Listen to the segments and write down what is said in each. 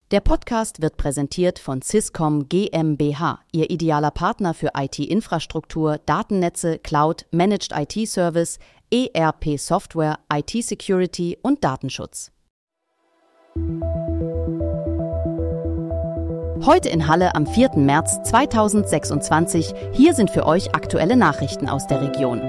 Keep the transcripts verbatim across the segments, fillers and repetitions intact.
Der Podcast wird präsentiert von Swisscom GmbH, Ihr idealer Partner für I T-Infrastruktur, Datennetze, Cloud, Managed I T-Service, E R P-Software, I T-Security und Datenschutz. Heute in Halle am vierten März zweitausendsechsundzwanzig. Hier sind für euch aktuelle Nachrichten aus der Region.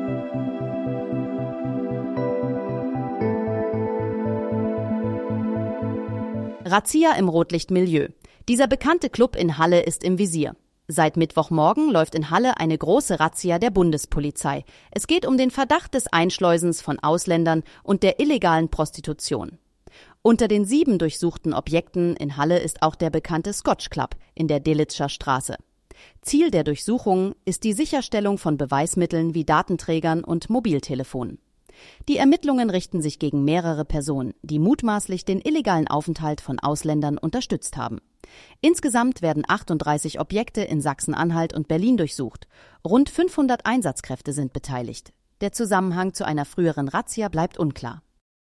Razzia im Rotlichtmilieu. Dieser bekannte Club in Halle ist im Visier. Seit Mittwochmorgen läuft in Halle eine große Razzia der Bundespolizei. Es geht um den Verdacht des Einschleusens von Ausländern und der illegalen Prostitution. Unter den sieben durchsuchten Objekten in Halle ist auch der bekannte Scotch Club in der Delitzscher Straße. Ziel der Durchsuchungen ist die Sicherstellung von Beweismitteln wie Datenträgern und Mobiltelefonen. Die Ermittlungen richten sich gegen mehrere Personen, die mutmaßlich den illegalen Aufenthalt von Ausländern unterstützt haben. Insgesamt werden achtunddreißig Objekte in Sachsen-Anhalt und Berlin durchsucht. Rund fünfhundert Einsatzkräfte sind beteiligt. Der Zusammenhang zu einer früheren Razzia bleibt unklar.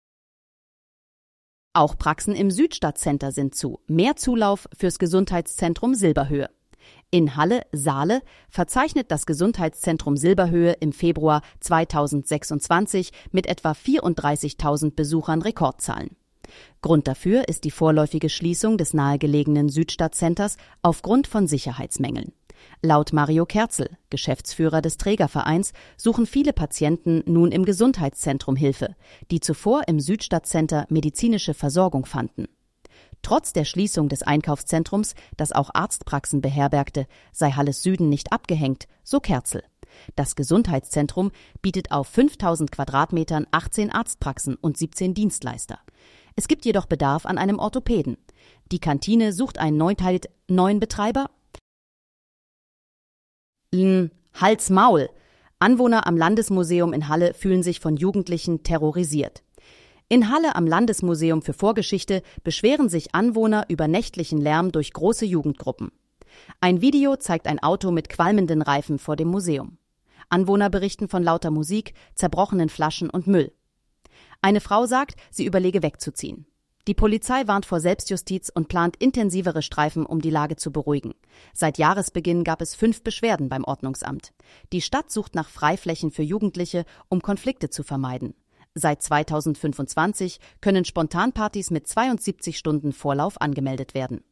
Auch Praxen im Südstadtcenter sind zu. Mehr Zulauf fürs Gesundheitszentrum Silberhöhe. In Halle-Saale verzeichnet das Gesundheitszentrum Silberhöhe im Februar zweitausendsechsundzwanzig mit etwa vierunddreißigtausend Besuchern Rekordzahlen. Grund dafür ist die vorläufige Schließung des nahegelegenen Südstadtcenters aufgrund von Sicherheitsmängeln. Laut Mario Kerzel, Geschäftsführer des Trägervereins, suchen viele Patienten nun im Gesundheitszentrum Hilfe, die zuvor im Südstadtcenter medizinische Versorgung fanden. Trotz der Schließung des Einkaufszentrums, das auch Arztpraxen beherbergte, sei Halles Süden nicht abgehängt, so Kerzel. Das Gesundheitszentrum bietet auf fünftausend Quadratmetern achtzehn Arztpraxen und siebzehn Dienstleister. Es gibt jedoch Bedarf an einem Orthopäden. Die Kantine sucht einen neuen Betreiber. Hals-Maul. Anwohner am Landesmuseum in Halle fühlen sich von Jugendlichen terrorisiert. In Halle am Landesmuseum für Vorgeschichte beschweren sich Anwohner über nächtlichen Lärm durch große Jugendgruppen. Ein Video zeigt ein Auto mit qualmenden Reifen vor dem Museum. Anwohner berichten von lauter Musik, zerbrochenen Flaschen und Müll. Eine Frau sagt, sie überlege wegzuziehen. Die Polizei warnt vor Selbstjustiz und plant intensivere Streifen, um die Lage zu beruhigen. Seit Jahresbeginn gab es fünf Beschwerden beim Ordnungsamt. Die Stadt sucht nach Freiflächen für Jugendliche, um Konflikte zu vermeiden. Seit zweitausendfünfundzwanzig können Spontanpartys mit zweiundsiebzig Stunden Vorlauf angemeldet werden.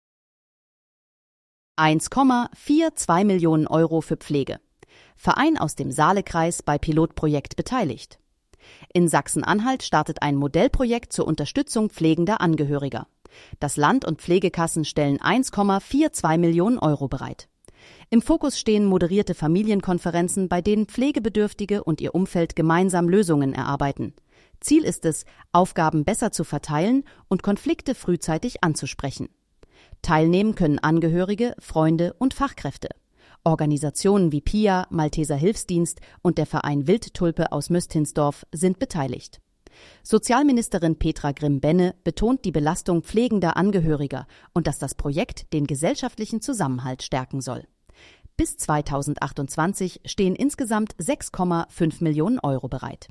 eins Komma zweiundvierzig Millionen Euro für Pflege. Verein aus dem Saalekreis bei Pilotprojekt beteiligt. In Sachsen-Anhalt startet ein Modellprojekt zur Unterstützung pflegender Angehöriger. Das Land und Pflegekassen stellen eins Komma zweiundvierzig Millionen Euro bereit. Im Fokus stehen moderierte Familienkonferenzen, bei denen Pflegebedürftige und ihr Umfeld gemeinsam Lösungen erarbeiten. Ziel ist es, Aufgaben besser zu verteilen und Konflikte frühzeitig anzusprechen. Teilnehmen können Angehörige, Freunde und Fachkräfte. Organisationen wie P I A, Malteser Hilfsdienst und der Verein Wildtulpe aus Möstinsdorf sind beteiligt. Sozialministerin Petra Grimm-Benne betont die Belastung pflegender Angehöriger und dass das Projekt den gesellschaftlichen Zusammenhalt stärken soll. Bis zweitausendachtundzwanzig stehen insgesamt sechs Komma fünf Millionen Euro bereit.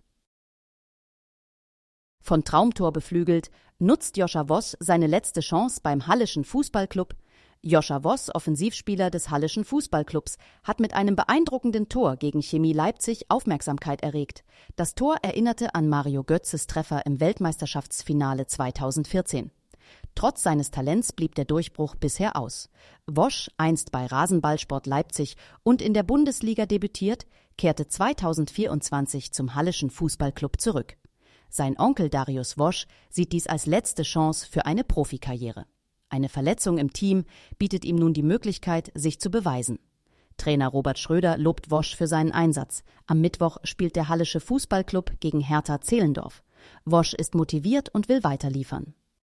Von Traumtor beflügelt, nutzt Joscha Voss seine letzte Chance beim Halleschen Fußballclub. Joscha Voss, Offensivspieler des Halleschen Fußballclubs, hat mit einem beeindruckenden Tor gegen Chemie Leipzig Aufmerksamkeit erregt. Das Tor erinnerte an Mario Götzes Treffer im Weltmeisterschaftsfinale zweitausendvierzehn. Trotz seines Talents blieb der Durchbruch bisher aus. Wosch, einst bei Rasenballsport Leipzig und in der Bundesliga debütiert, kehrte zweitausendvierundzwanzig zum Halleschen Fußballclub zurück. Sein Onkel Darius Wosch sieht dies als letzte Chance für eine Profikarriere. Eine Verletzung im Team bietet ihm nun die Möglichkeit, sich zu beweisen. Trainer Robert Schröder lobt Wosch für seinen Einsatz. Am Mittwoch spielt der Hallische Fußballclub gegen Hertha Zehlendorf. Wosch ist motiviert und will weiterliefern.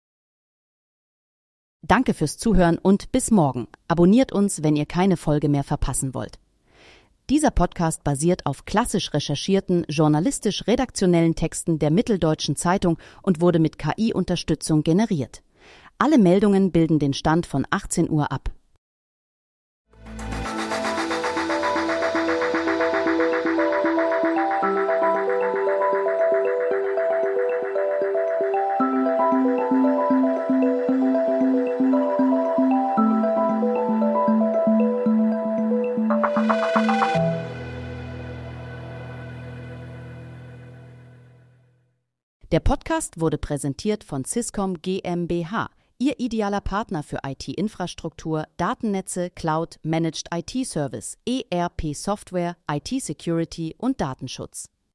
Danke fürs Zuhören und bis morgen. Abonniert uns, wenn ihr keine Folge mehr verpassen wollt. Dieser Podcast basiert auf klassisch recherchierten, journalistisch-redaktionellen Texten der Mitteldeutschen Zeitung und wurde mit K I-Unterstützung generiert. Alle Meldungen bilden den Stand von achtzehn Uhr ab. Der Podcast wurde präsentiert von Swisscom GmbH, Ihr idealer Partner für I T-Infrastruktur, Datennetze, Cloud, Managed I T-Service, E R P-Software, I T-Security und Datenschutz.